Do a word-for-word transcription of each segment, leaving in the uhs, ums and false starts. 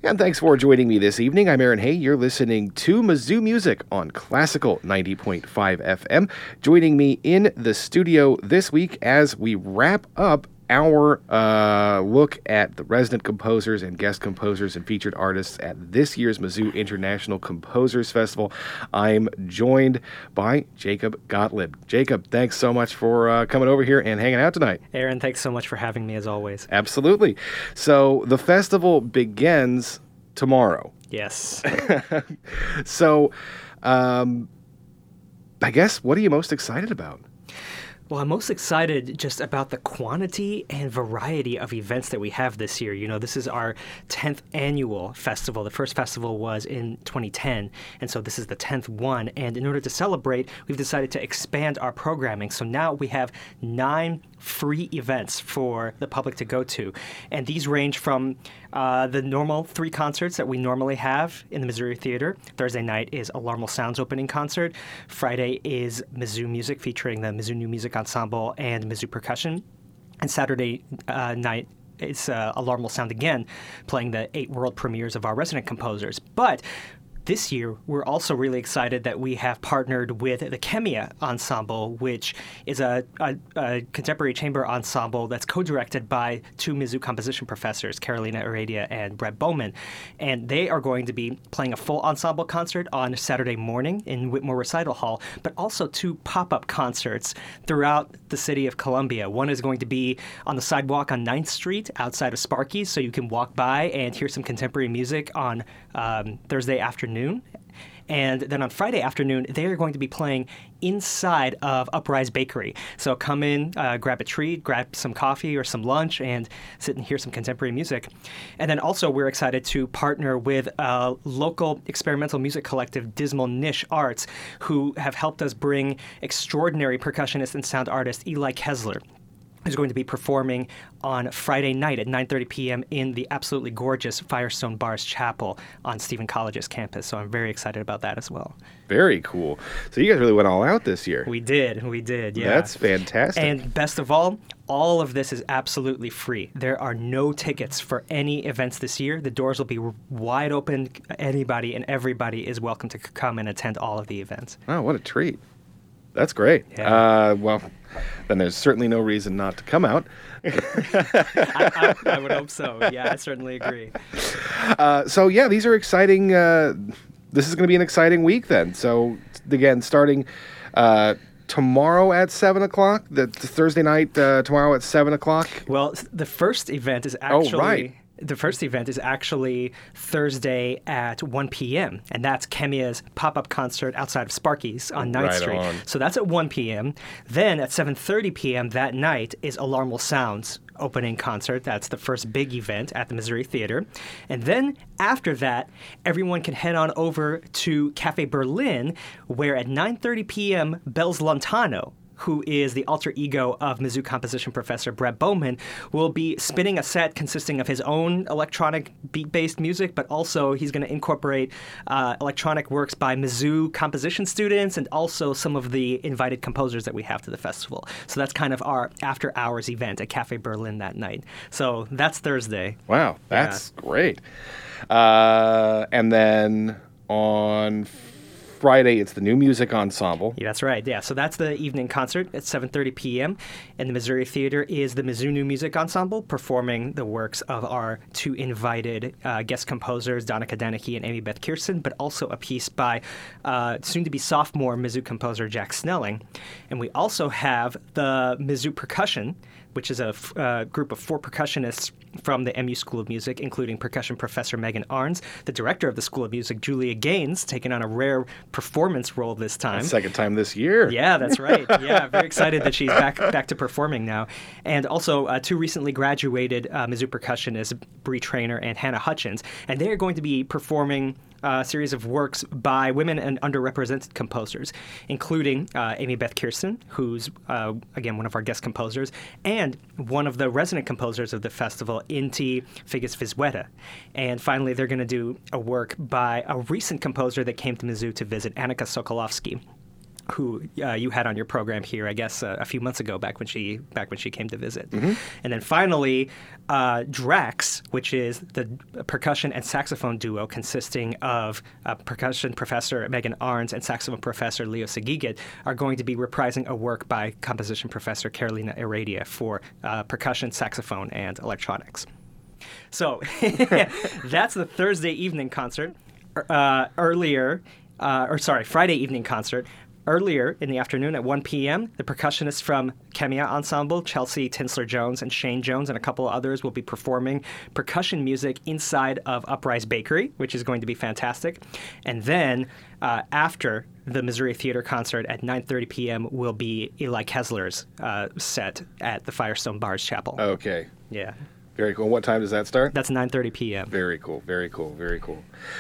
And thanks for joining me this evening. I'm Aaron Hay. You're listening to Mizzou Music on Classical ninety point five F M. Joining me in the studio this week as we wrap up our uh, look at the resident composers and guest composers and featured artists at this year's Mizzou International Composers Festival. I'm joined by Jacob Gottlieb. Jacob, thanks so much for uh, coming over here and hanging out tonight. Aaron, thanks so much for having me as always. Absolutely. So the festival begins tomorrow. Yes. So um, I guess, what are you most excited about? Well, I'm most excited just about the quantity and variety of events that we have this year. You know, this is our tenth annual festival. The first festival was in twenty ten, and so this is the tenth one. And in order to celebrate, we've decided to expand our programming. So now we have nine free events for the public to go to. And these range from uh, the normal three concerts that we normally have in the Missouri Theater. Thursday night is Alarmal Sounds opening concert. Friday is Mizzou Music featuring the Mizzou New Music Ensemble and Mizzou Percussion. And Saturday uh, night is uh, Alarmal Sound again, playing the eight world premieres of our resident composers. But this year, we're also really excited that we have partnered with the Kemia Ensemble, which is a, a, a contemporary chamber ensemble that's co-directed by two Mizzou composition professors, Carolina Heredia and Brett Bowman. And they are going to be playing a full ensemble concert on Saturday morning in Whitmore Recital Hall, but also two pop-up concerts throughout the city of Columbia. One is going to be on the sidewalk on ninth Street outside of Sparky's, so you can walk by and hear some contemporary music on um, Thursday afternoon. And then on Friday afternoon, they are going to be playing inside of Uprise Bakery. So come in, uh, grab a treat, grab some coffee or some lunch, and sit and hear some contemporary music. And then also we're excited to partner with a local experimental music collective, Dismal Niche Arts, who have helped us bring extraordinary percussionist and sound artist Eli Kessler, who's going to be performing on Friday night at nine thirty p.m. in the absolutely gorgeous Firestone Bars Chapel on Stephen College's campus. So I'm very excited about that as well. Very cool. So you guys really went all out this year. We did. We did, yeah. That's fantastic. And best of all, all of this is absolutely free. There are no tickets for any events this year. The doors will be wide open. Anybody and everybody is welcome to come and attend all of the events. Oh, what a treat. That's great. Yeah. Uh, well, then there's certainly no reason not to come out. I, I, I would hope so. Yeah, I certainly agree. Uh, so, yeah, these are exciting. Uh, this is going to be an exciting week then. So, again, starting uh, tomorrow at seven o'clock, the, the Thursday night uh, tomorrow at seven o'clock. Well, the first event is actually... Oh, right. The first event is actually Thursday at one p.m., and that's Kemia's pop-up concert outside of Sparky's on ninth Right Street. on. So that's at one p.m. Then at seven thirty p.m. that night is Alarmal Sounds opening concert. That's the first big event at the Missouri Theater. And then after that, everyone can head on over to Cafe Berlin, where at nine thirty p.m. Bells Lontano, who is the alter ego of Mizzou composition professor Brett Bowman, will be spinning a set consisting of his own electronic beat-based music, but also he's going to incorporate uh, electronic works by Mizzou composition students and also some of the invited composers that we have to the festival. So that's kind of our after-hours event at Cafe Berlin that night. So that's Thursday. Wow, that's yeah. great. Uh, and then on Friday, it's the New Music Ensemble. Yeah, that's right. Yeah, so that's the evening concert at seven thirty p.m. In the Missouri Theater is the Mizzou New Music Ensemble performing the works of our two invited uh, guest composers, Donica Deneke and Amy Beth Kirsten, but also a piece by uh, soon-to-be sophomore Mizzou composer Jack Snelling. And we also have the Mizzou Percussion, which is a f- uh, group of four percussionists from the M U School of Music, including percussion professor Megan Arns, the director of the School of Music, Julia Gaines, taking on a rare performance role this time. Second time this year. Yeah, that's right. Yeah, very excited that she's back back to performing now. And also uh, two recently graduated uh, Mizzou percussionists, Bree Traynor and Hannah Hutchins, and they are going to be performing a series of works by women and underrepresented composers, including uh, Amy Beth Kirsten, who's, uh, again, one of our guest composers, and one of the resident composers of the festival, Inti Figgis Vizueta. And finally, they're going to do a work by a recent composer that came to Mizzou to visit, Annika Sokolovsky. who uh, you had on your program here, I guess, uh, a few months ago, back when she back when she came to visit. Mm-hmm. And then finally, uh, Drax, which is the percussion and saxophone duo consisting of uh, percussion professor Megan Arns and saxophone professor Leo Segigit, are going to be reprising a work by composition professor Carolina Heredia for uh, percussion, saxophone, and electronics. So that's the Thursday evening concert. Uh, earlier, uh, or sorry, Friday evening concert. Earlier in the afternoon at one p.m., the percussionists from Kemia Ensemble, Chelsea Tinsler-Jones and Shane Jones, and a couple others will be performing percussion music inside of Uprise Bakery, which is going to be fantastic. And then uh, after the Missouri Theater concert at nine thirty p.m. will be Eli Kessler's uh, set at the Firestone Bars Chapel. Okay. Yeah. Very cool. What time does that start? That's nine thirty p.m. Very cool. Very cool. Very cool.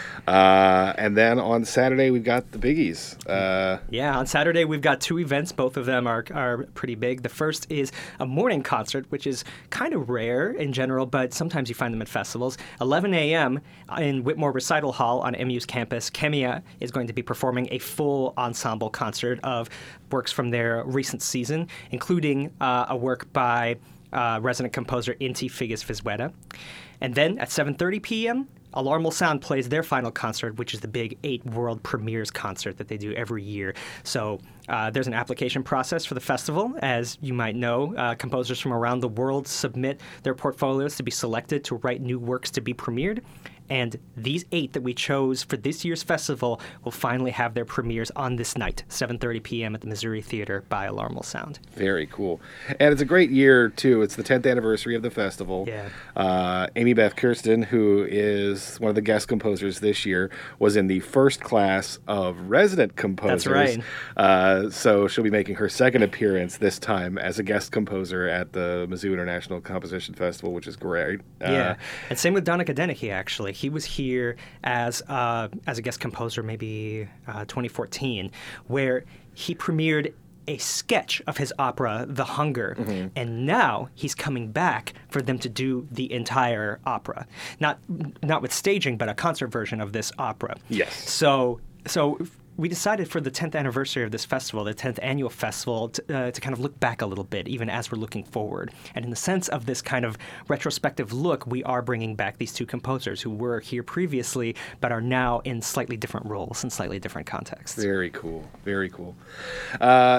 Uh, and then on Saturday, we've got the biggies. Uh, yeah, on Saturday, we've got two events. Both of them are, are pretty big. The first is a morning concert, which is kind of rare in general, but sometimes you find them at festivals. eleven a.m. in Whitmore Recital Hall on M U's campus, Kemia is going to be performing a full ensemble concert of works from their recent season, including uh, a work by Uh, resident composer Inti Figgis Vizueta. And then at seven thirty p.m., Alarmal Sound plays their final concert, which is the big eight world premieres concert that they do every year. So uh, there's an application process for the festival. As you might know, uh, composers from around the world submit their portfolios to be selected to write new works to be premiered. And these eight that we chose for this year's festival will finally have their premieres on this night, seven thirty p.m. at the Missouri Theater by Alarmal Sound. Very cool. And it's a great year, too. It's the tenth anniversary of the festival. Yeah. Uh, Amy Beth Kirsten, who is one of the guest composers this year, was in the first class of resident composers. That's right. Uh, so she'll be making her second appearance this time as a guest composer at the Mizzou International Composition Festival, which is great. Uh, yeah. And same with Donna Kadeniki, actually. He was here as uh, as a guest composer maybe uh, twenty fourteen, where he premiered a sketch of his opera, The Hunger, mm-hmm. and now he's coming back for them to do the entire opera. Not not with staging, but a concert version of this opera. Yes. So so we decided for the tenth anniversary of this festival, the tenth annual festival, to, uh, to kind of look back a little bit, even as we're looking forward. And in the sense of this kind of retrospective look, we are bringing back these two composers who were here previously, but are now in slightly different roles and slightly different contexts. Very cool. Very cool. Uh,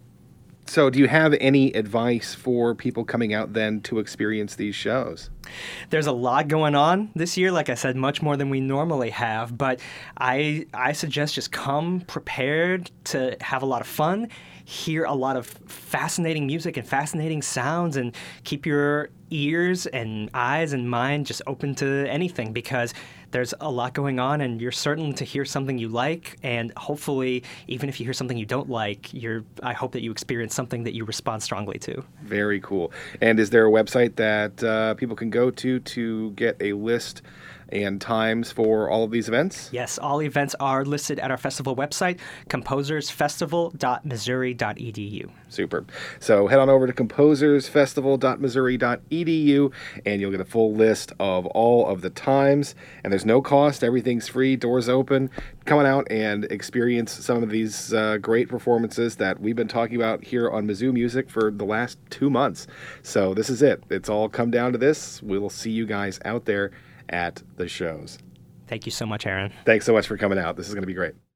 So do you have any advice for people coming out then to experience these shows? There's a lot going on this year, like I said, much more than we normally have, but I I suggest just come prepared to have a lot of fun, hear a lot of fascinating music and fascinating sounds, and keep your ears and eyes and mind just open to anything, because there's a lot going on and you're certain to hear something you like, and hopefully even if you hear something you don't like, you're I hope that you experience something that you respond strongly to. Very cool. And is there a website that uh, people can go to to get a list and times for all of these events? Yes, all events are listed at our festival website, composers festival dot missouri dot e d u. Super. So head on over to composers festival dot missouri dot e d u and you'll get a full list of all of the times. And there's no cost. Everything's free. Doors open. Come on out and experience some of these uh, great performances that we've been talking about here on Mizzou Music for the last two months. So this is it. It's all come down to this. We'll see you guys out there at the shows. Thank you so much, Aaron. Thanks so much for coming out. This is going to be great.